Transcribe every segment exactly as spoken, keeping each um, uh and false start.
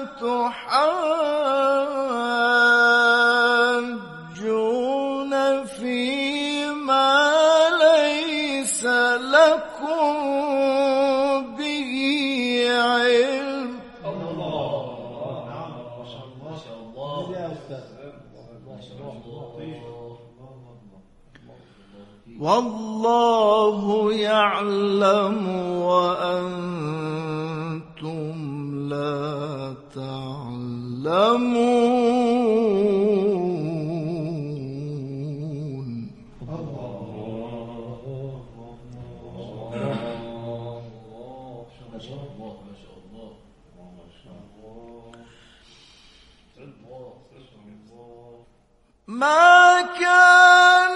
تحاجون فيما ليس لكم به علم. والله يعلم وأنتم لا تعلمون. ما كان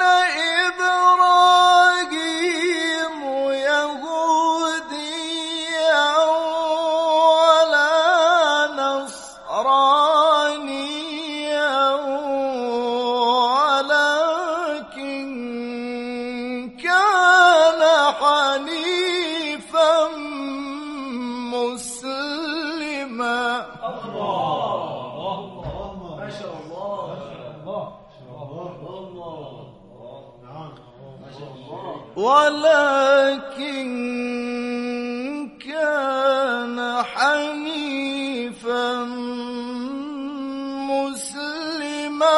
إبراهيم يهوديا ولا نصرانيا ولكن كان حنيفا مسلما. ولكن كان حنيفا مسلما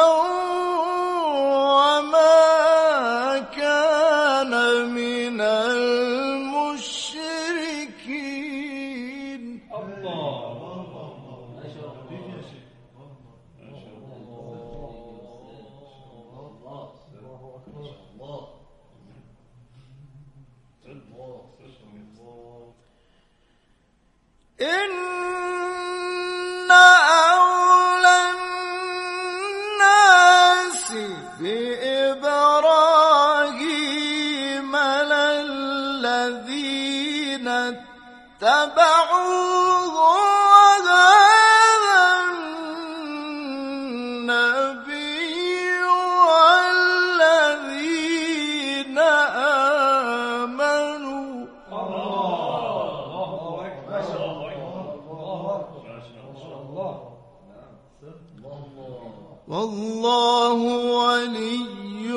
وما كان من المشركين. إن أولى الناس بإبراهيم للذين اتبعوه وهذا النبي والذين آمنوا. والله ولي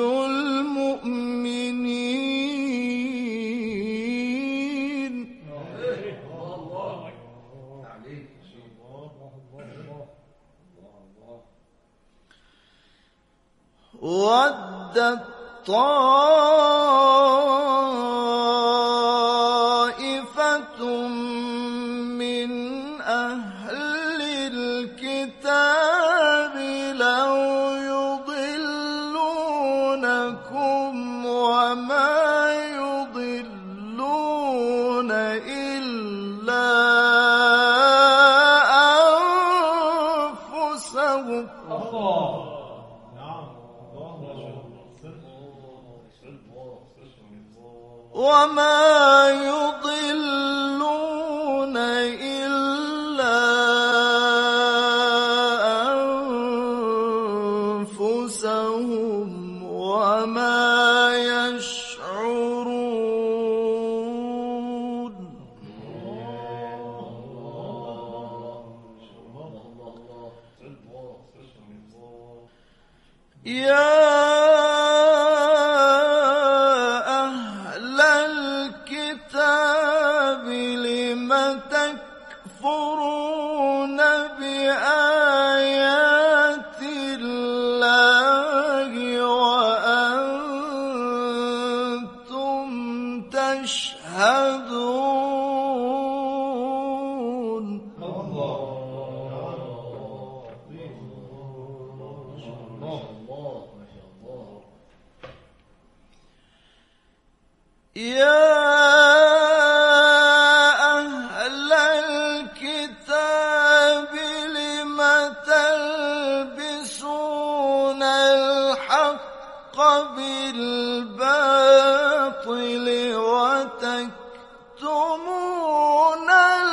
المؤمنين. ودت طائفة من أهل الكتاب لو يضلونكم وما يضلون إلا أنفسهم. وما يضلون إلا أنفسهم وما يشعرون. يا تكفرون بآيات الله وأنتم تشهدون. يا بالباطل وتكتمون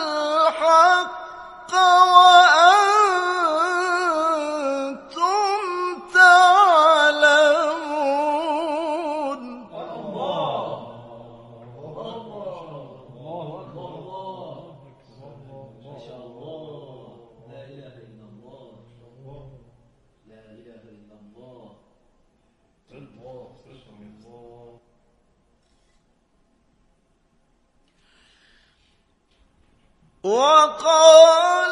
الحق وأنتم تعلمون. الله وقال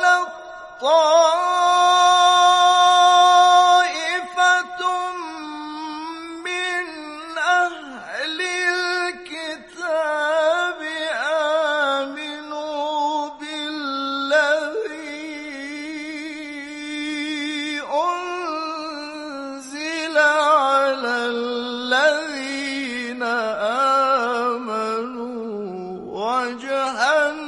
طائفة من أهل الكتاب آمنوا بالذي أنزل على الذين آمنوا وجه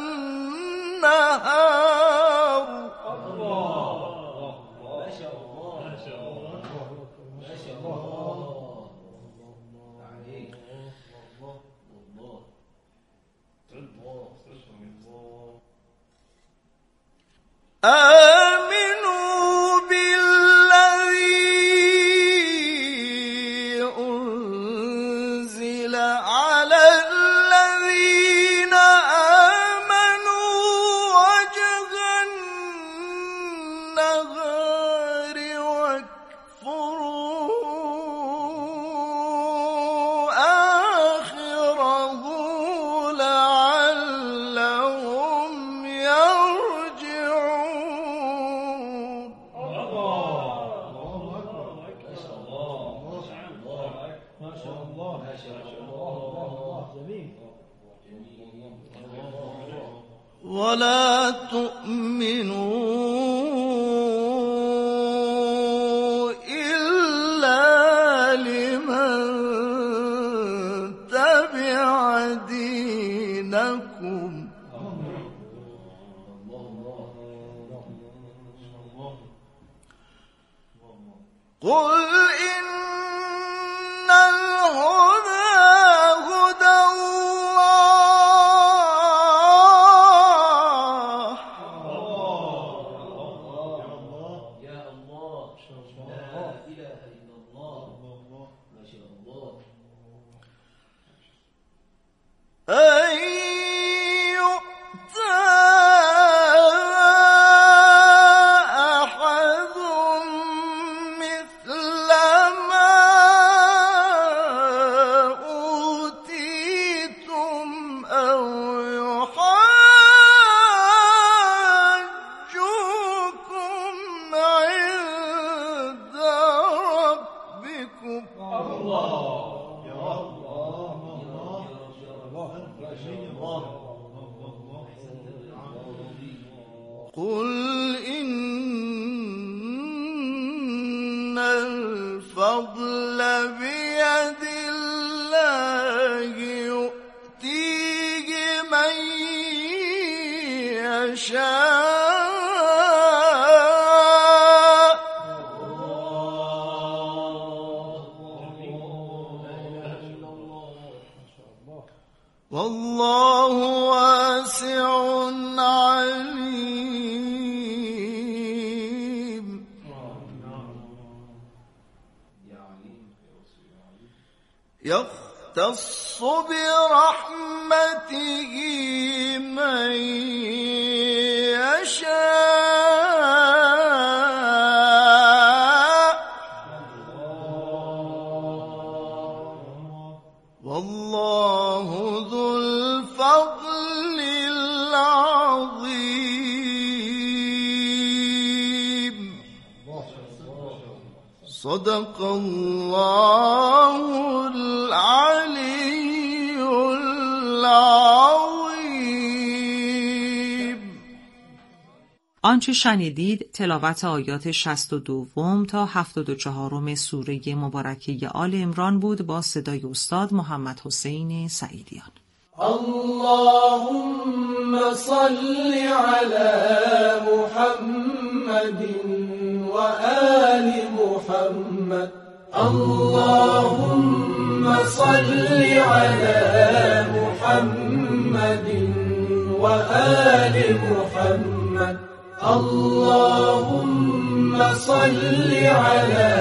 النهار. الله ما شاء الله ما شاء الله ما شاء الله عليك الله الله آمنوا بالذي أنزل على الذين آمنوا وجه النهار واكفروا آخره لعلهم يرجعون. ما شاء الله ما شاء الله جميل ولا تؤمنوا إلا لمن تبع دينكم قل إن الهدى هدى الله يا الله لا إله إلا الله ما شاء الله أن يؤتى أحد مثل ما أوتيتم أو يحاجوكم عند ربكم. قل إن الفضل بيد الله يؤتيه من يشاء والله واسع عليم. يختص برحمته من يشاء والله ذو الفضل العظيم. صدق الله العلي العظيم. آنچه شنیدید تلاوت آیات شصت و دوم تا هفتاد و چهارم سوره مبارکه آل عمران بود با صدای استاد محمد حسین سعیدیان. اللهم صل على محمد وآل محمد. اللهم صل على محمد وآل محمد. اللهم صل على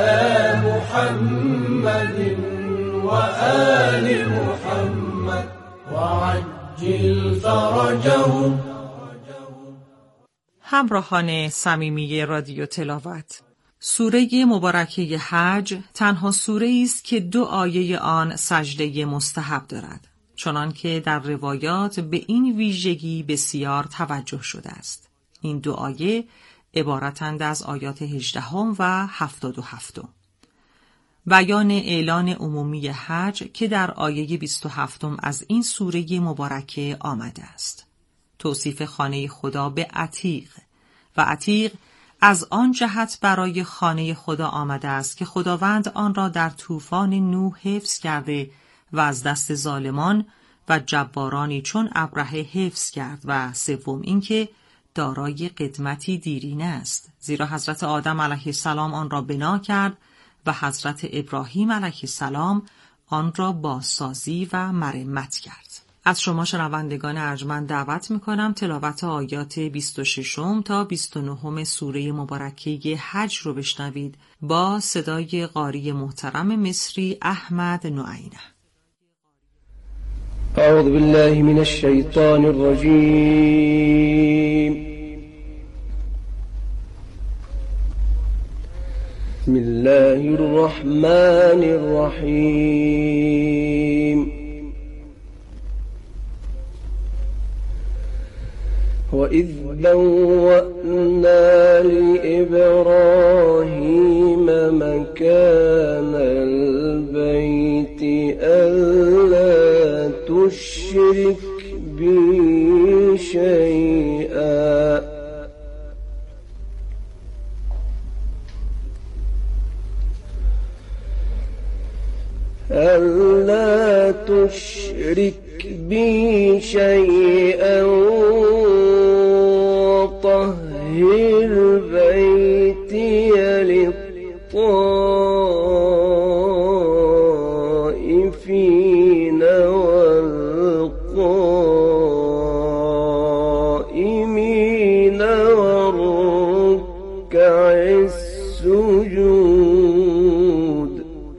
محمد وآل محمد وعجل فرجهم. همراهان صمیمی رادیو تلاوت، سوره مبارکه حج تنها سوره است که دو آیه آن سجده مستحب دارد. چنانکه در روایات به این ویژگی بسیار توجه شده است. این دو آیه عبارتند از آیات هجدهم و هفتاد و هفتم. بیان اعلان عمومی حج که در آیه بیست و هفتم از این سوره مبارکه آمده است. توصیف خانه خدا به عتیق و عتیق از آن جهت برای خانه خدا آمده است که خداوند آن را در طوفان نوح حفظ کرده و از دست ظالمان و جبارانی چون ابرهه حفظ کرد و سوم اینکه دارای قدمتی دیرینه است، زیرا حضرت آدم علیه السلام آن را بنا کرد و حضرت ابراهیم علیه السلام آن را بازسازی و مرمت کرد. از شما شنوندگان ارجمند دعوت می‌کنم تلاوت آیات بیست و شش تا بیست و نه سوره مبارکه حج رو بشنوید با صدای قاری محترم مصری احمد نعینه. اعوذ بالله من الشیطان الرجیم. بسم الله الرحمن الرحیم. وَإِذْ بَوَّأْنَا لِإِبْرَاهِيمَ مَكَانَ الْبَيْتِ أَلَّا تُشْرِكْ بِي شَيْئًا أَلَّا تُشْرِكْ بِي شَيْئًا طهر بيتي للطائفين والقائمين والركع السجود.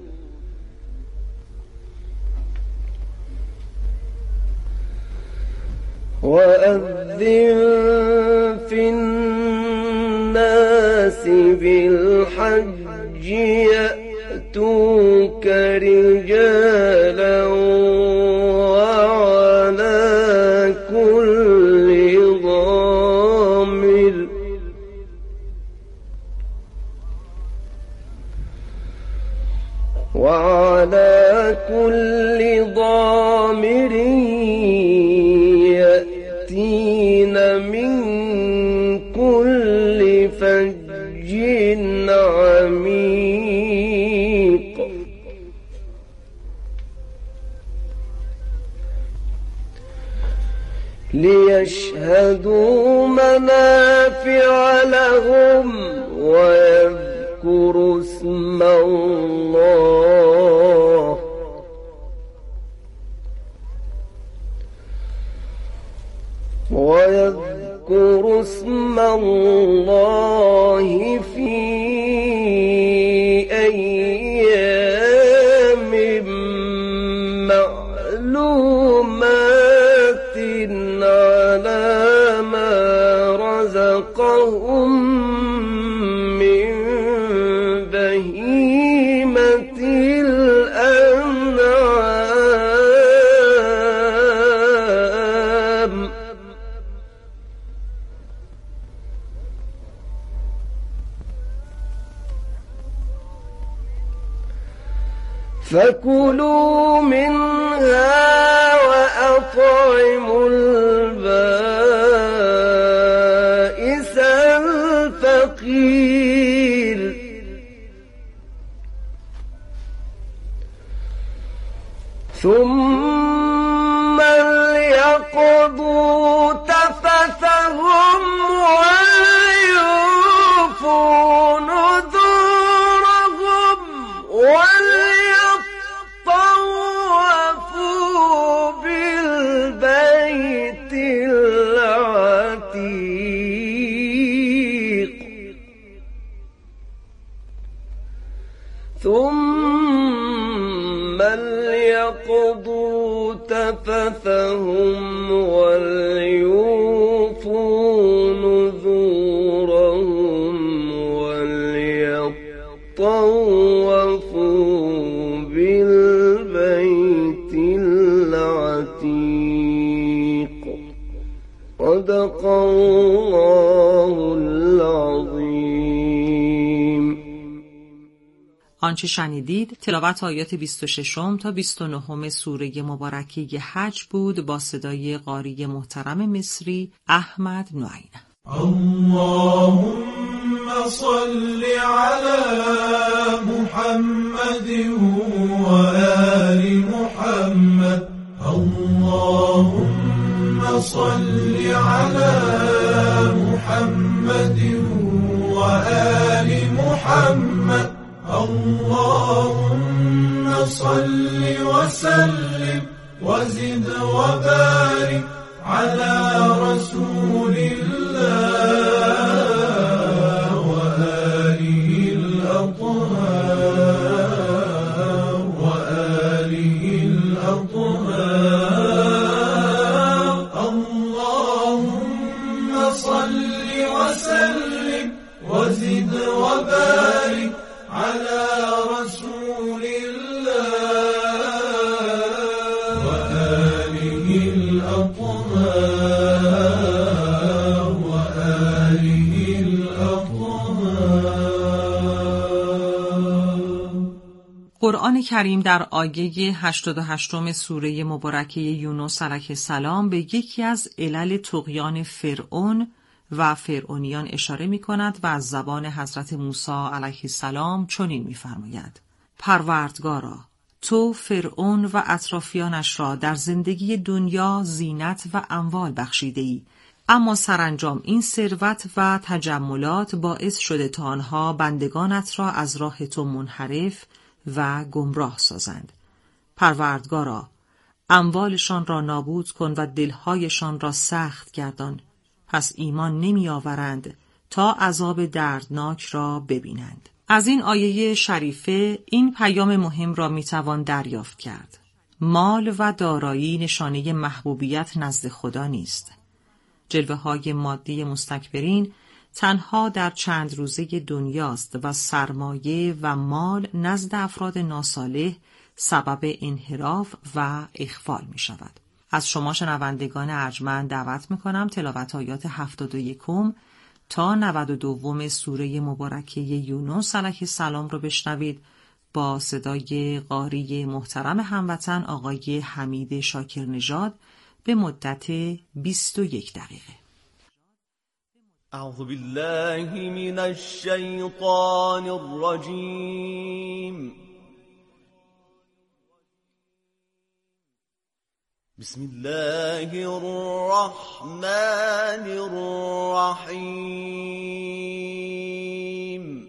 وأذن في الناس بالحج يأتوك رجالا وعلى كل ضامر وعلى كل ضامر يأتين من كل فج عميق. ليشهدوا منافع لهم ويذكروا اسم الله ويذكروا اسم الله في أيام معلومات على ما رزقهم من بهيمة الأنعام. فكلوا منها وأطعموا البائس الفقير. ثم ليقضوا تفثهم وليوفوا نذورهم وليطوفوا بالبيت العتيق. ثم ليقضوا صدق الله العظیم. آنچه شنیدید تلاوت آیات بیست و شش تا بیست و نه سوره مبارکه حج بود با صدای قاری محترم مصری احمد نوین. اللهم صل على محمد و آل محمد. اللهم صل على محمد و آل محمد. اللهم صل وسلم وزد وبارك على رسول الله وآله الأطهار وآله الأطهار. اللهم صل وسلم وزد وبارك على رسول الله وآله الأطهار وآله الأطهار. قرآن کریم در آیه هشتاد و هشت سوره مبارکه یونس علیه السلام به یکی از علل طغیان فرعون و فرعونیان اشاره می کند و از زبان حضرت موسی علیه السلام چنین می فرماید: پروردگارا، تو فرعون و اطرافیانش را در زندگی دنیا زینت و اموال بخشیده ای، اما سرانجام این ثروت و تجملات باعث شده تا آنها بندگانت را از راه تو منحرف و گمراه سازند. پروردگارا، اموالشان را نابود کن و دلهایشان را سخت گردان، پس ایمان نمی آورند تا عذاب دردناک را ببینند. از این آیه شریفه این پیام مهم را می توان دریافت کرد: مال و دارایی نشانه محبوبیت نزد خدا نیست. جلوه های مادی مستکبرین تنها در چند روزه دنیاست و سرمایه و مال نزد افراد ناصالح سبب انحراف و اخفال می شود. از شما شنوندگان ارجمند دعوت میکنم تلاوت آیات هفتاد و یک تا نود و دو سوره مبارکه یونس علیه السلام را بشنوید با صدای قاری محترم هموطن آقای حمید شاکر نژاد به مدت بیست و یک دقیقه. اعوذ بالله من الشیطان الرجیم. بسم الله الرحمن الرحیم.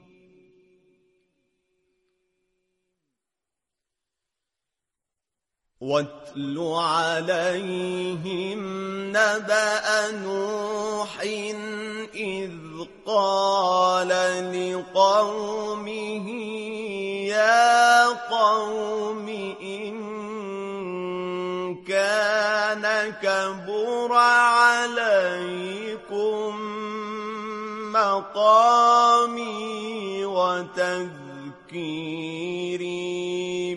واتل عليهم نبأ نوح إذ قال لقومه يا قوم إن كان كبر عليكم مقامي وتذكيري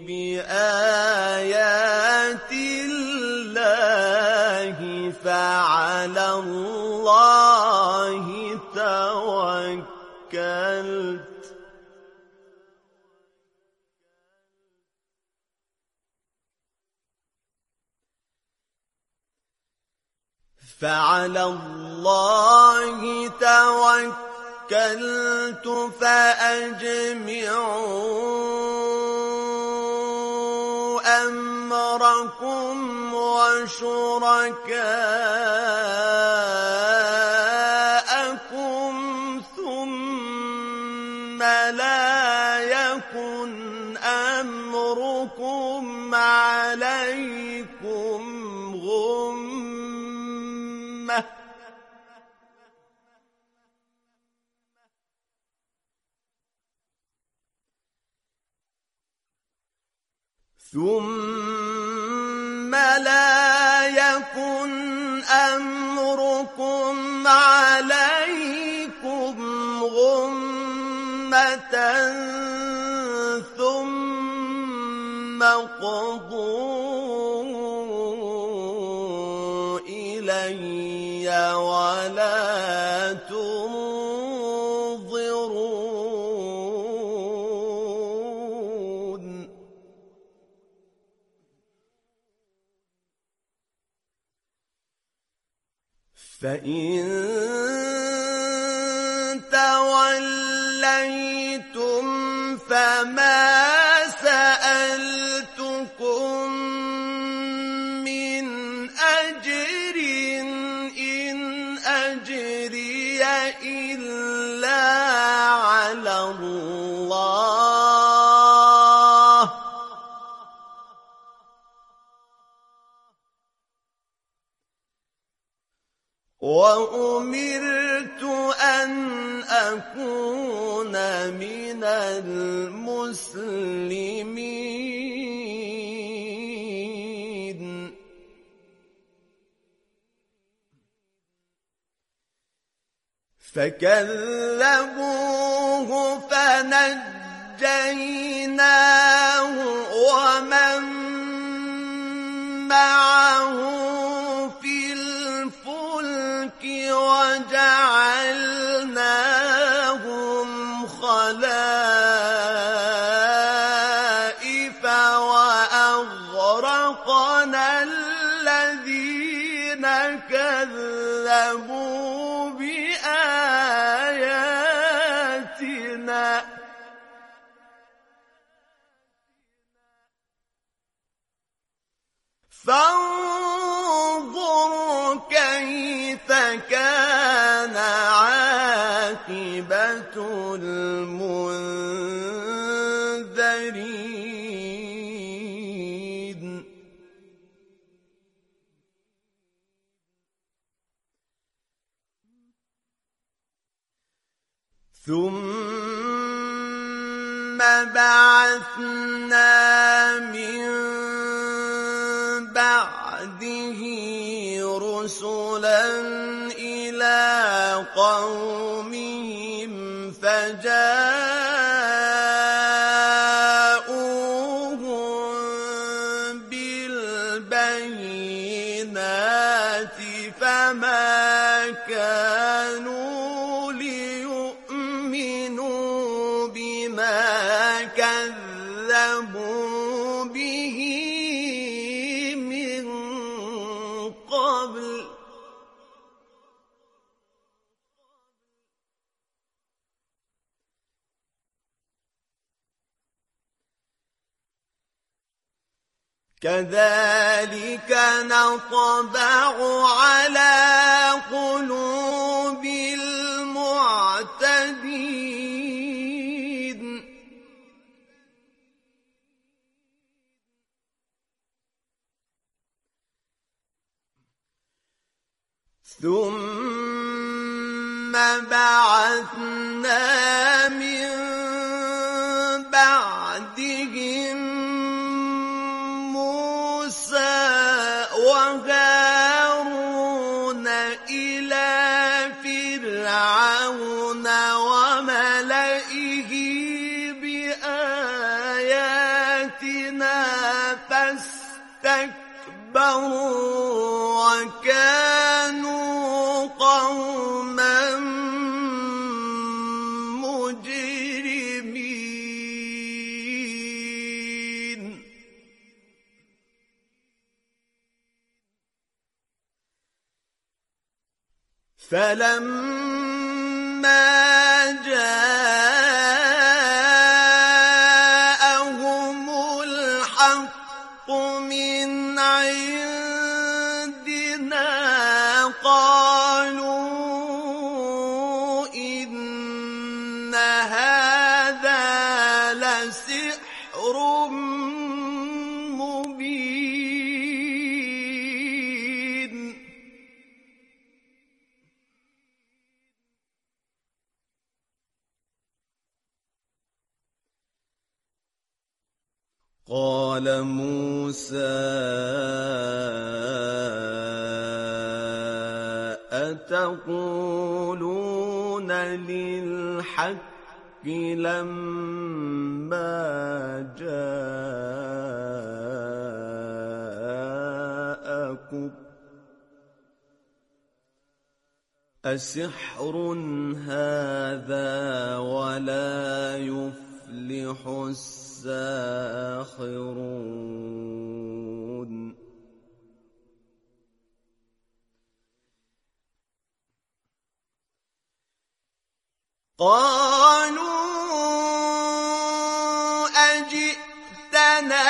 بآيات الله فعلى الله توكلت فعلى الله توكلت فأجمعوا أمركم وشركاءكم ثم لا يكن أمركم عليكم غمة ثم لا يكن أمركم عليكم غمة ثم قضوا إلي إلي ولا تنظرون فإن توليتم فما سألتكم من أجر إن أجري إلا على الله وأمرت أن أكون من المسلمين فكذبوه فنجيناه ومن معه في الفلك وجعلناهم خلائف وأغرقنا الذين كذبوا بآياتنا فانظر كيف كان عاقبة المنذرين ثم بعثنا من بعده رسلا إلى قومهم فجاءوهم بالبينات فما كانوا ليؤمنوا بما كذبوا به من قبل كذلك نطبع على قلوب المعتدين ثم بعثنا من بعدهم موسى وهارون إلى فرعون وملئه بآياتنا فاستكبروا وكانوا قوما مجرمين فلما جاءهم الحق من عندنا قالوا إن هذا لسحر مبين قال موسى أتقولون للحق لما جاءكم أسحر هذا ولا يفلح الساحرون. قالوا أجئتنا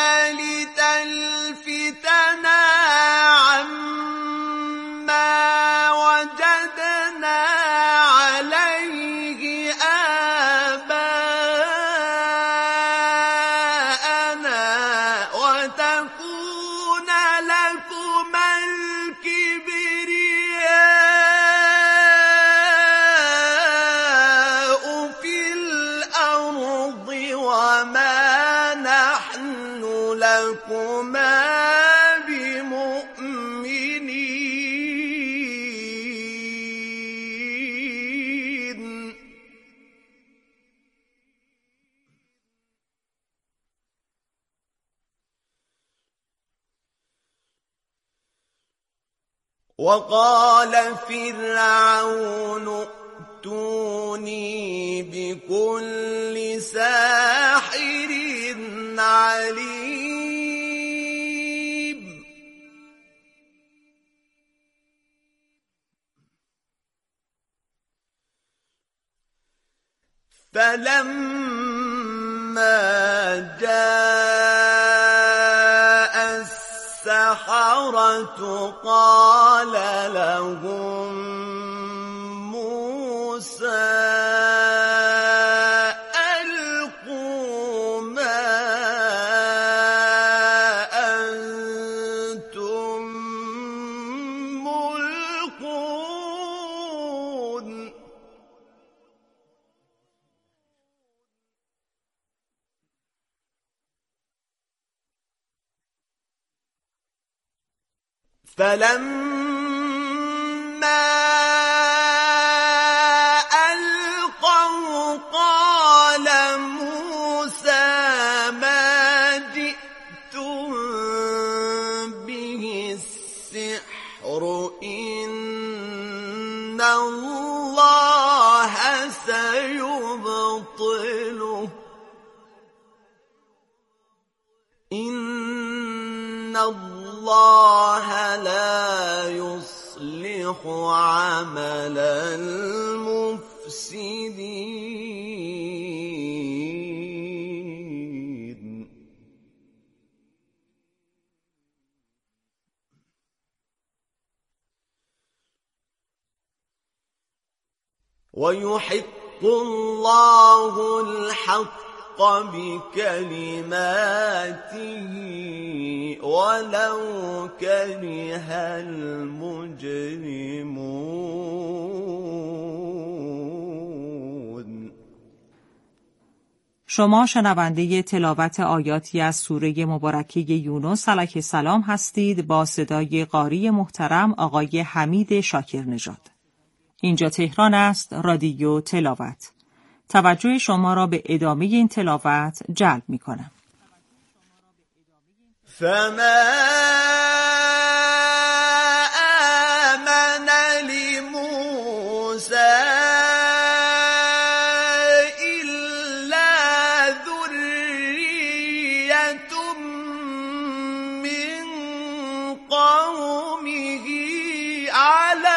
لتلفتنا عما وجدنا عليه آباءنا وتكون لكما الكبرياء في الأرض وما نحن لكما بمؤمنين. وقال فرعون ائتوني بكل ساحر عليم. فلما جاء السحرة قال لهم موسى ألقوا ما أنتم ملقون. فلما ألقوا قال موسى ما جئتم به السحر إن الله سيبطله إن الله لا يصلح عمل المفسدين. ويحق الله الحق بكلماته ولو كره المجرمون. شما شنونده تلاوت آیاتی از سوره مبارکه یونس علیه السلام هستید با صدای قاری محترم آقای حمید شاکر نژاد. اینجا تهران است، رادیو تلاوت. توجه شما را به ادامه این تلاوت جلب می کنم. فما آمن لموسى إلا ذرية من قومه على